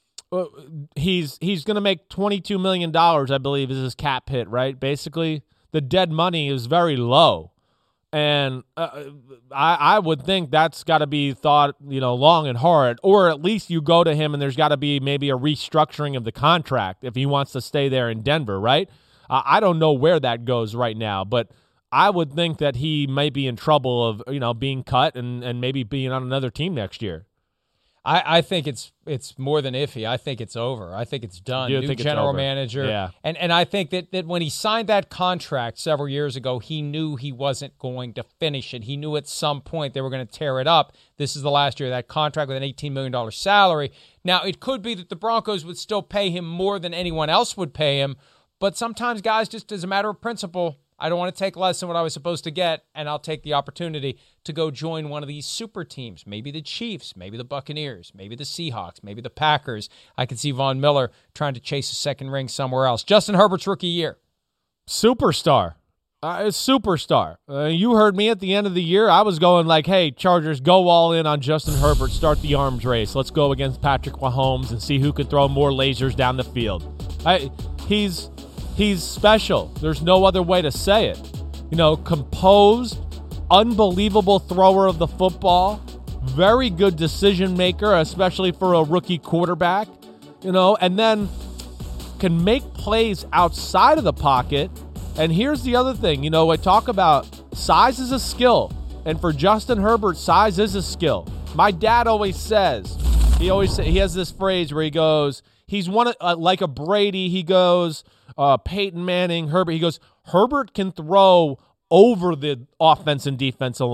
He's he's going to make twenty-two million dollars, I believe, is his cap hit, right? Basically, the dead money is very low. And uh, I, I would think that's got to be thought, you know, long and hard. Or at least you go to him and there's got to be maybe a restructuring of the contract if he wants to stay there in Denver, right? Uh, I don't know where that goes right now, but I would think that he might be in trouble of, you know, being cut and, and maybe being on another team next year. I, I think it's it's more than iffy. I think it's over. I think it's done. You New think it's general over. manager. Yeah. And and I think that, that when he signed that contract several years ago, he knew he wasn't going to finish it. He knew at some point they were going to tear it up. This is the last year of that contract with an eighteen million dollars salary. Now, it could be that the Broncos would still pay him more than anyone else would pay him, but sometimes guys, just as a matter of principle, I don't want to take less than what I was supposed to get, and I'll take the opportunity to go join one of these super teams. Maybe the Chiefs, maybe the Buccaneers, maybe the Seahawks, maybe the Packers. I could see Von Miller trying to chase a second ring somewhere else. Justin Herbert's rookie year. Superstar. Uh, superstar. Uh, you heard me at the end of the year. I was going like, hey, Chargers, go all in on Justin Herbert. Start the arms race. Let's go against Patrick Mahomes and see who can throw more lasers down the field. I, he's... He's special. There's no other way to say it. You know, composed, unbelievable thrower of the football, very good decision maker, especially for a rookie quarterback, you know, and then can make plays outside of the pocket. And here's the other thing, you know, I talk about size is a skill. And for Justin Herbert, size is a skill. My dad always says, he always say, he has this phrase where he goes, he's one of, uh, like a Brady, he goes, Uh, Peyton Manning, Herbert. He goes, Herbert can throw over the offense and defensive line.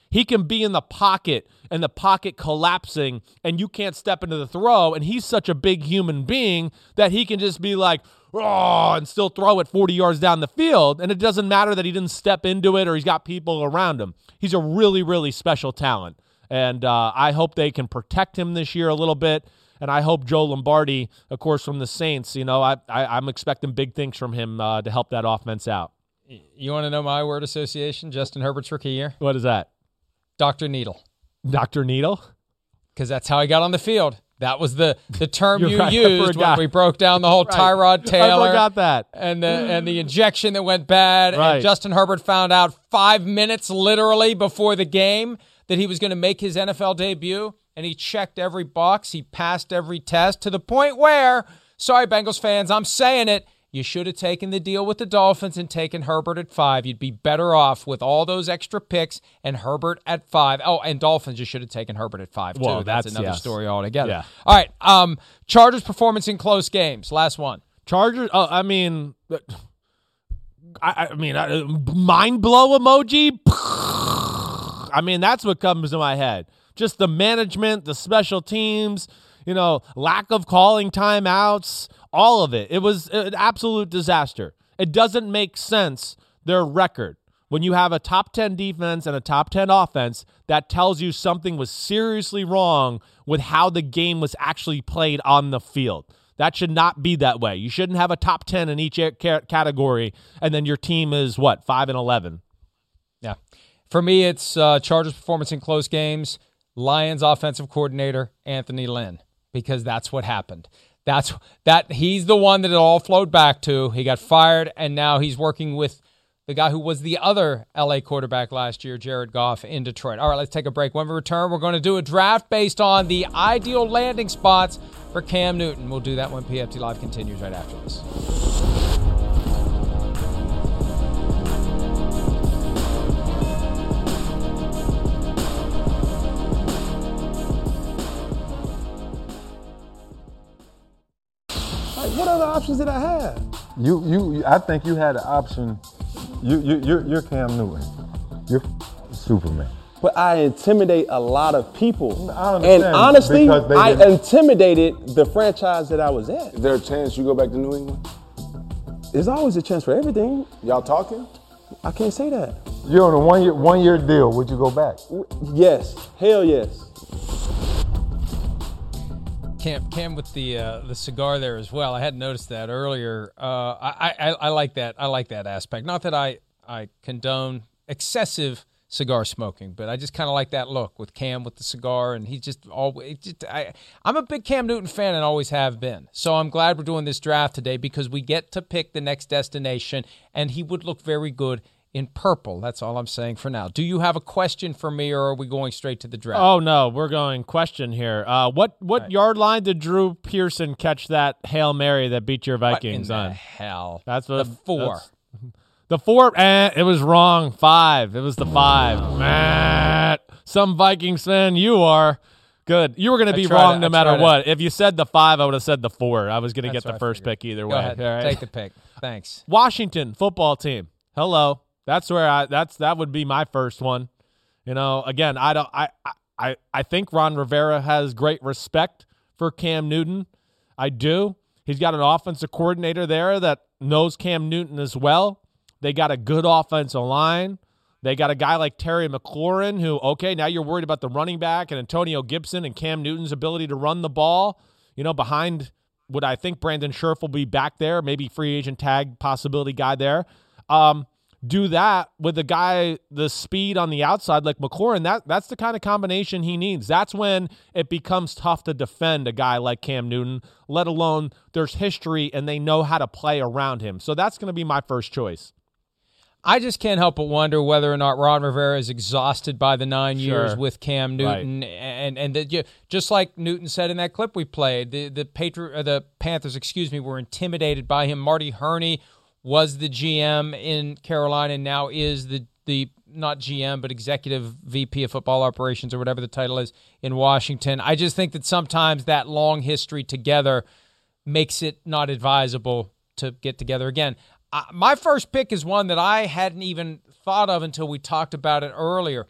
He can be in the pocket and the pocket collapsing and you can't step into the throw, and he's such a big human being that he can just be like, oh, and still throw it forty yards down the field, and it doesn't matter that he didn't step into it or he's got people around him. He's a really, really special talent, and uh, I hope they can protect him this year a little bit, and I hope Joe Lombardi, of course, from the Saints, you know, I, I, I'm expecting big things from him uh, to help that offense out. You want to know my word association, Justin Herbert's rookie year? What is that? Doctor Needle. Doctor Needle? Because that's how he got on the field. That was the, the term you right, used when we broke down the whole right. Tyrod Taylor. I forgot that. And the, and the injection that went bad. Right. And Justin Herbert found out five minutes literally before the game that he was going to make his N F L debut. And he checked every box. He passed every test to the point where, sorry, Bengals fans, I'm saying it, you should have taken the deal with the Dolphins and taken Herbert at five. You'd be better off with all those extra picks and Herbert at five. Oh, and Dolphins, you should have taken Herbert at five, too. Whoa, that's, that's another yes. story altogether. Yeah. All right. Um, Chargers performance in close games. Last one. Chargers, oh, I mean, I, I mean, I, mind blow emoji. I mean, that's what comes to my head. Just the management, the special teams, you know, lack of calling timeouts, all of it. It was an absolute disaster. It doesn't make sense, their record. When you have a top ten defense and a top ten offense, that tells you something was seriously wrong with how the game was actually played on the field. That should not be that way. You shouldn't have a top ten in each category, and then your team is, what, five and eleven? Yeah. For me, it's uh, Chargers performance in close games, Lions offensive coordinator, Anthony Lynn, because that's what happened. That's that he's the one that it all flowed back to. He got fired, and now he's working with the guy who was the other L A quarterback last year, Jared Goff, in Detroit. All right, let's take a break. When we return, we're going to do a draft based on the ideal landing spots for Cam Newton. We'll do that when P F T Live continues right after this. What other options did I have? You, you, I think you had an option. You, you, you're, you're Cam Newton. You're Superman. But I intimidate a lot of people. I understand, and honestly, I didn't. intimidated the franchise that I was at. Is there a chance you go back to New England? There's always a chance for everything. Y'all talking? I can't say that. You're on a one year, one year deal. Would you go back? Yes. Hell yes. Cam, Cam with the uh, the cigar there as well. I hadn't noticed that earlier. Uh, I, I I like that. I like that aspect. Not that I I condone excessive cigar smoking, but I just kind of like that look with Cam with the cigar, and he just always. Just, I I'm a big Cam Newton fan and always have been. So I'm glad we're doing this draft today because we get to pick the next destination, and he would look very good in purple. That's all I'm saying for now. Do you have a question for me, or are we going straight to the draft? Oh, no, we're going question here. Uh, what what right. yard line did Drew Pearson catch that Hail Mary that beat your Vikings what in on? The hell? That's what, the four. The four, eh, it was wrong. Five. It was the five. Oh. Matt, some Vikings fan, you are. Good. You were going to be wrong to, no matter what. To. If you said the five, I would have said the four. I was going to get the first pick either Go way. Ahead. Right. Take the pick. Thanks. Washington football team. Hello. That's where I. That's that would be my first one. You know, again, I don't. I I I think Ron Rivera has great respect for Cam Newton. I do. He's got an offensive coordinator there that knows Cam Newton as well. They got a good offensive line. They got a guy like Terry McLaurin who, okay, now you're worried about the running back and Antonio Gibson and Cam Newton's ability to run the ball. You know, behind what I think Brandon Scherf will be back there, maybe free agent tag possibility guy there. Um. Do that with a guy, the speed on the outside like McLaurin, that, that's the kind of combination he needs. That's when it becomes tough to defend a guy like Cam Newton, let alone there's history and they know how to play around him. So that's going to be my first choice. I just can't help but wonder whether or not Ron Rivera is exhausted by the nine sure. years with Cam Newton, right. and and the, just like Newton said in that clip we played, the the Patri- uh, the Panthers, excuse me, were intimidated by him. Marty Herney was the G M in Carolina and now is the, the not G M, but executive V P of football operations or whatever the title is in Washington. I just think that sometimes that long history together makes it not advisable to get together again. Uh, my first pick is one that I hadn't even thought of until we talked about it earlier.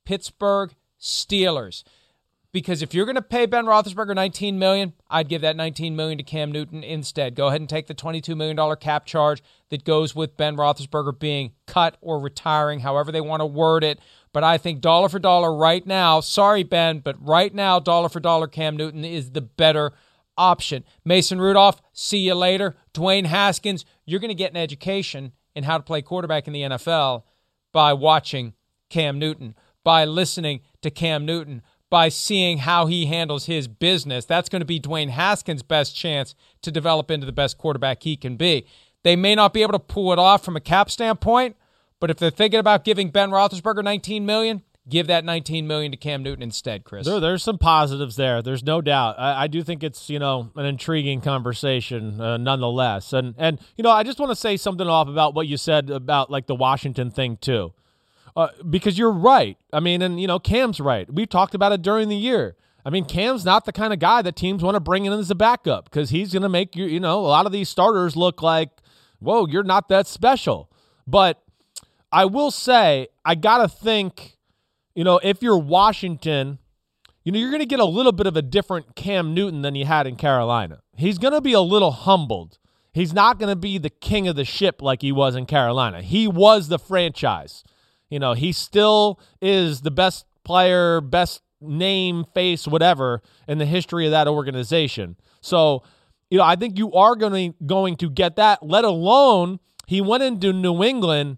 Pittsburgh Steelers. Because if you're going to pay Ben Roethlisberger nineteen million dollars, I'd give that nineteen million dollars to Cam Newton instead. Go ahead and take the twenty-two million dollars cap charge that goes with Ben Roethlisberger being cut or retiring, however they want to word it. But I think dollar for dollar right now, sorry, Ben, but right now, dollar for dollar, Cam Newton is the better option. Mason Rudolph, see you later. Dwayne Haskins, you're going to get an education in how to play quarterback in the N F L by watching Cam Newton, by listening to Cam Newton, by seeing how he handles his business. That's going to be Dwayne Haskins' best chance to develop into the best quarterback he can be. They may not be able to pull it off from a cap standpoint, but if they're thinking about giving Ben Roethlisberger nineteen million dollars, give that nineteen million dollars to Cam Newton instead, Chris. There, there's some positives there. There's no doubt. I, I do think it's, you know, an intriguing conversation uh, nonetheless. And, and you know, I just want to say something off about what you said about, like, the Washington thing, too. Uh, because you're right. I mean, and, you know, Cam's right. We talked about it during the year. I mean, Cam's not the kind of guy that teams want to bring in as a backup because he's going to make, you, you know, a lot of these starters look like, whoa, you're not that special. But I will say, I got to think, you know, if you're Washington, you know, you're going to get a little bit of a different Cam Newton than you had in Carolina. He's going to be a little humbled. He's not going to be the king of the ship like he was in Carolina. He was the franchise. You know, he still is the best player, best name, face, whatever, in the history of that organization. So, you know, I think you are going to, going to get that, let alone he went into New England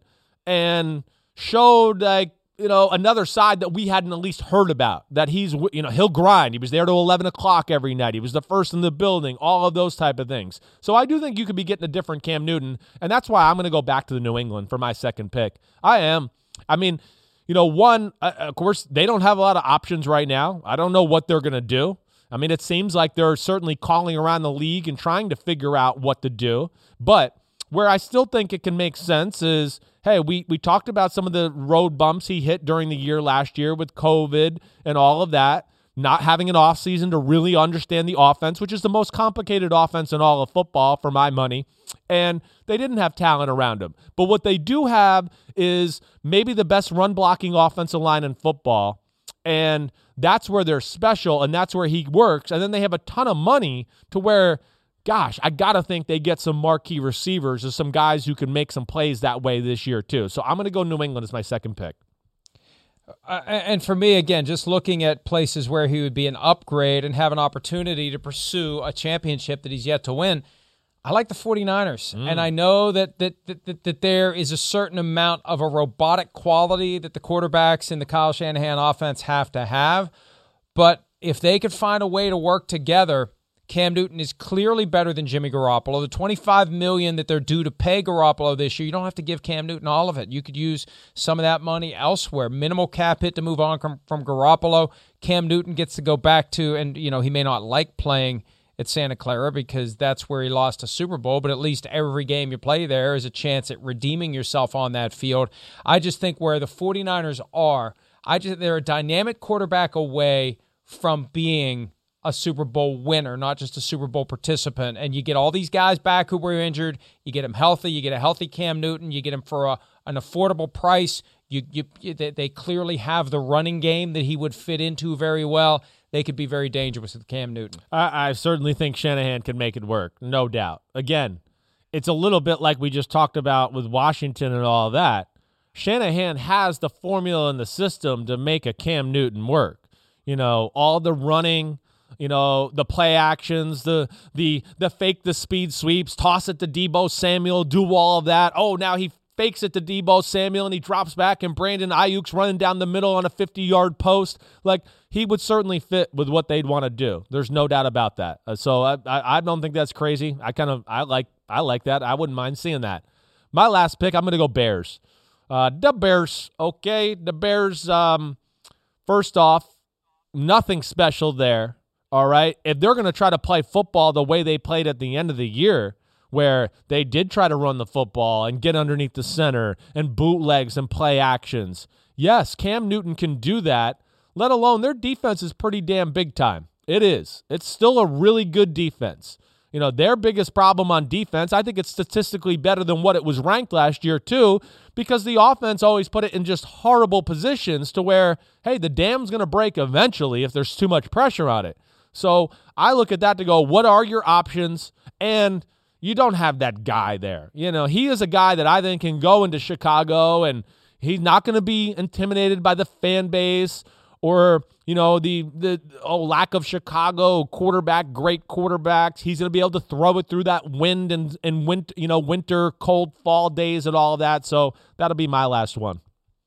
and showed, like, you know, another side that we hadn't at least heard about, that he's, you know, he'll grind. He was there till eleven o'clock every night. He was the first in the building, all of those type of things. So I do think you could be getting a different Cam Newton, and that's why I'm going to go back to the New England for my second pick. I am. I mean, you know, one, uh, of course, they don't have a lot of options right now. I don't know what they're going to do. I mean, it seems like they're certainly calling around the league and trying to figure out what to do. But where I still think it can make sense is, hey, we, we talked about some of the road bumps he hit during the year last year with COVID and all of that, not having an offseason to really understand the offense, which is the most complicated offense in all of football for my money. And they didn't have talent around him. But what they do have is maybe the best run-blocking offensive line in football, and that's where they're special, and that's where he works. And then they have a ton of money to where, gosh, I got to think they get some marquee receivers or some guys who can make some plays that way this year too. So I'm going to go New England as my second pick. Uh, and for me, again, just looking at places where he would be an upgrade and have an opportunity to pursue a championship that he's yet to win, I like the 49ers. Mm. And I know that that, that that that there is a certain amount of a robotic quality that the quarterbacks in the Kyle Shanahan offense have to have. But if they could find a way to work together, Cam Newton is clearly better than Jimmy Garoppolo. The twenty-five million dollars that they're due to pay Garoppolo this year, you don't have to give Cam Newton all of it. You could use some of that money elsewhere. Minimal cap hit to move on from, from Garoppolo. Cam Newton gets to go back to, and you know, he may not like playing at Santa Clara because that's where he lost a Super Bowl, but at least every game you play there is a chance at redeeming yourself on that field. I just think where the 49ers are, I just they're a dynamic quarterback away from being a Super Bowl winner, not just a Super Bowl participant. And you get all these guys back who were injured. You get them healthy. You get a healthy Cam Newton. You get him for a, an affordable price. You, you, they clearly have the running game that he would fit into very well. They could be very dangerous with Cam Newton. I, I certainly think Shanahan can make it work, no doubt. Again, it's a little bit like we just talked about with Washington and all that. Shanahan has the formula and the system to make a Cam Newton work. You know, all the running, you know, the play actions, the the the fake the speed sweeps, toss it to Deebo Samuel, do all of that. Oh, now he fakes it to Deebo Samuel and he drops back and Brandon Ayuk's running down the middle on a fifty-yard post. Like, he would certainly fit with what they'd want to do. There's no doubt about that. Uh, so I, I I don't think that's crazy. I kind of I like I like that. I wouldn't mind seeing that. My last pick, I'm going to go Bears. Uh, the Bears, okay. The Bears, um, first off, nothing special there. All right. If they're going to try to play football the way they played at the end of the year, where they did try to run the football and get underneath the center and bootlegs and play actions, yes, Cam Newton can do that, let alone their defense is pretty damn big time. It is. It's still a really good defense. You know, their biggest problem on defense, I think it's statistically better than what it was ranked last year too, because the offense always put it in just horrible positions to where, hey, the dam's going to break eventually if there's too much pressure on it. So I look at that to go, what are your options? And you don't have that guy there. You know, he is a guy that I think can go into Chicago and he's not going to be intimidated by the fan base or, you know, the the oh, lack of Chicago quarterback, great quarterbacks. He's going to be able to throw it through that wind and, and winter, you know, winter, cold fall days and all of that. So that'll be my last one.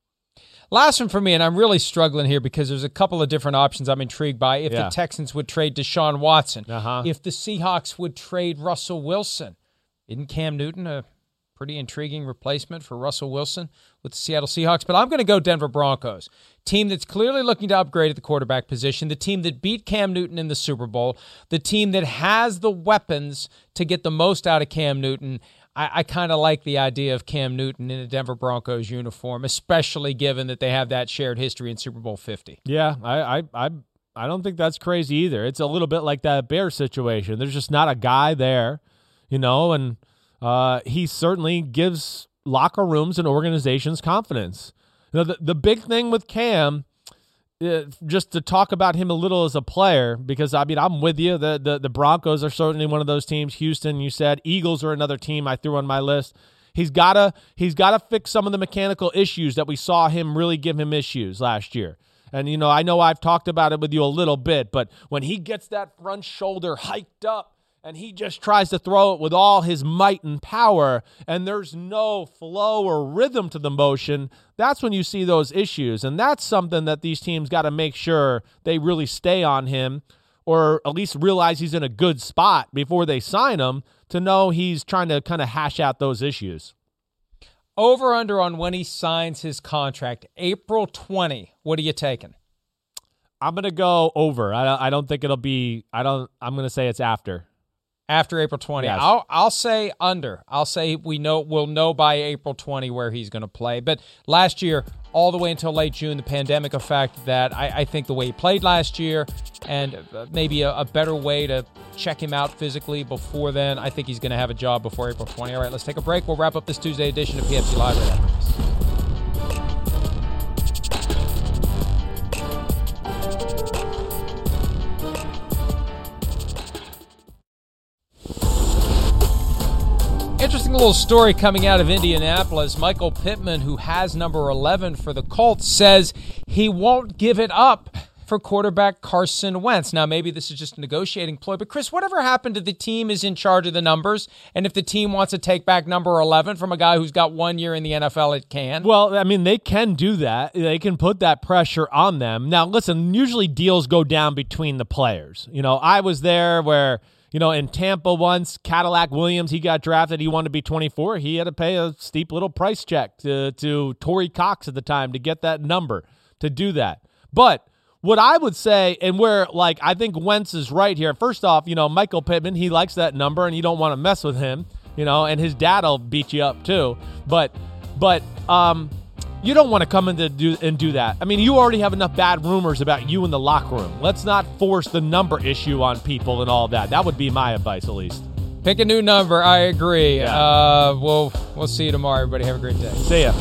Last one for me, and I'm really struggling here because there's a couple of different options I'm intrigued by. If yeah. the Texans would trade Deshaun Watson, uh-huh. if the Seahawks would trade Russell Wilson, isn't Cam Newton a pretty intriguing replacement for Russell Wilson with the Seattle Seahawks? But I'm going to go Denver Broncos, team that's clearly looking to upgrade at the quarterback position, the team that beat Cam Newton in the Super Bowl, the team that has the weapons to get the most out of Cam Newton. I, I kind of like the idea of Cam Newton in a Denver Broncos uniform, especially given that they have that shared history in Super Bowl fifty. Yeah, I, I, I, I don't think that's crazy either. It's a little bit like that Bears situation. There's just not a guy there, you know, and uh, he certainly gives locker rooms and organizations confidence. You know, the, the big thing with Cam, uh, just to talk about him a little as a player, because, I mean, I'm with you. The, the, the Broncos are certainly one of those teams. Houston, you said. Eagles are another team I threw on my list. He's got to he's got to fix some of the mechanical issues that we saw him really give him issues last year. And, you know, I know I've talked about it with you a little bit, but when he gets that front shoulder hiked up, and he just tries to throw it with all his might and power, and there's no flow or rhythm to the motion, that's when you see those issues. And that's something that these teams got to make sure they really stay on him, or at least realize he's in a good spot before they sign him, to know he's trying to kind of hash out those issues. Over under on when he signs his contract, April twentieth. What are you taking? I'm going to go over. I, I don't think it'll be, I don't, I'm going to say it's after. After April twentieth. Yes. I'll I'll say under. I'll say we know we'll know by April twentieth where he's going to play. But last year, all the way until late June, the pandemic effect that I, I think the way he played last year and maybe a, a better way to check him out physically before then, I think he's going to have a job before April twentieth. All right, let's take a break. We'll wrap up this Tuesday edition of P F T Live right after this. Interesting little story coming out of Indianapolis. Michael Pittman, who has number eleven for the Colts, says he won't give it up for quarterback Carson Wentz. Now, maybe this is just a negotiating ploy, but Chris, whatever happened to the team is in charge of the numbers, and if the team wants to take back number eleven from a guy who's got one year in the N F L, it can? Well, I mean, they can do that. They can put that pressure on them. Now, listen, usually deals go down between the players. You know, I was there where, you know, in Tampa once, Cadillac Williams, he got drafted. He wanted to be twenty-four. He had to pay a steep little price check to, to Torrey Cox at the time to get that number, to do that. But what I would say, and where, like, I think Wentz is right here. First off, you know, Michael Pittman, he likes that number, and you don't want to mess with him, you know, and his dad will beat you up too. But, but, um... you don't want to come in to do, and do that. I mean, you already have enough bad rumors about you in the locker room. Let's not force the number issue on people and all that. That would be my advice, at least. Pick a new number. I agree. Yeah. Uh, we'll, we'll see you tomorrow, everybody. Have a great day. See ya.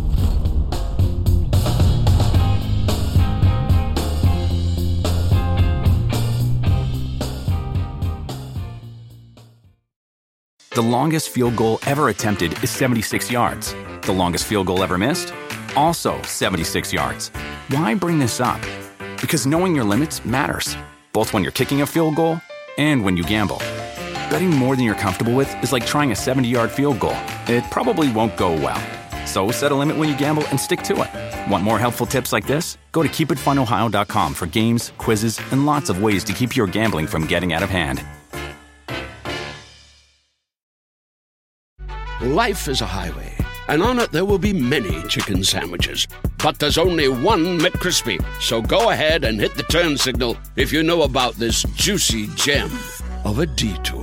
The longest field goal ever attempted is seventy-six yards. The longest field goal ever missed? Also seventy-six yards. Why bring this up? Because knowing your limits matters, both when you're kicking a field goal and when you gamble. Betting more than you're comfortable with is like trying a seventy-yard field goal. It probably won't go well. So set a limit when you gamble and stick to it. Want more helpful tips like this? Go to keep it fun ohio dot com for games, quizzes, and lots of ways to keep your gambling from getting out of hand. Life is a highway, and on it there will be many chicken sandwiches. But there's only one McCrispy. So go ahead and hit the turn signal if you know about this juicy gem of a detour.